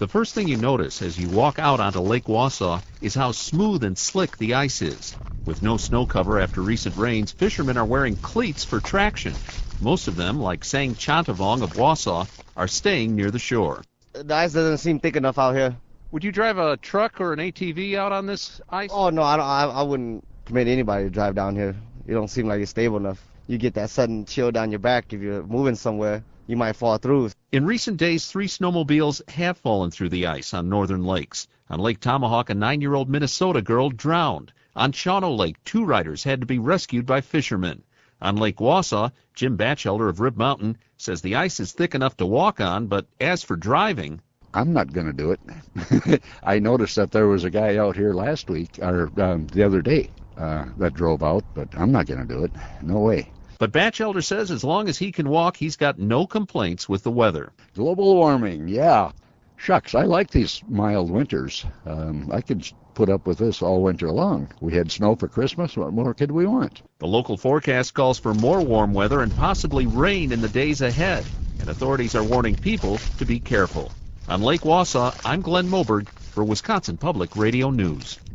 The first thing you notice as you walk out onto Lake Wausau is how smooth and slick the ice is. With no snow cover after recent rains, fishermen are wearing cleats for traction. Most of them, like Sang Chantavong of Wausau, are staying near the shore. The ice doesn't seem thick enough out here. Would you drive a truck or an ATV out on this ice? Oh, no, I wouldn't permit anybody to drive down here. It don't seem like it's stable enough. You get that sudden chill down your back if you're moving somewhere. You might fall through. In recent days, 3 snowmobiles have fallen through the ice on northern lakes. On Lake Tomahawk, a 9-year-old Minnesota girl drowned. On Shawano Lake, 2 riders had to be rescued by fishermen. On Lake Wausau, Jim Batchelder of Rib Mountain says the ice is thick enough to walk on, but as for driving... I'm not going to do it. I noticed that there was a guy out here last week, or the other day, that drove out, but I'm not going to do it. No way. But Batchelder says as long as he can walk, he's got no complaints with the weather. Global warming, yeah. Shucks, I like these mild winters. I could put up with this all winter long. We had snow for Christmas. What more could we want? The local forecast calls for more warm weather and possibly rain in the days ahead. And authorities are warning people to be careful. On Lake Wausau, I'm Glenn Moberg for Wisconsin Public Radio News.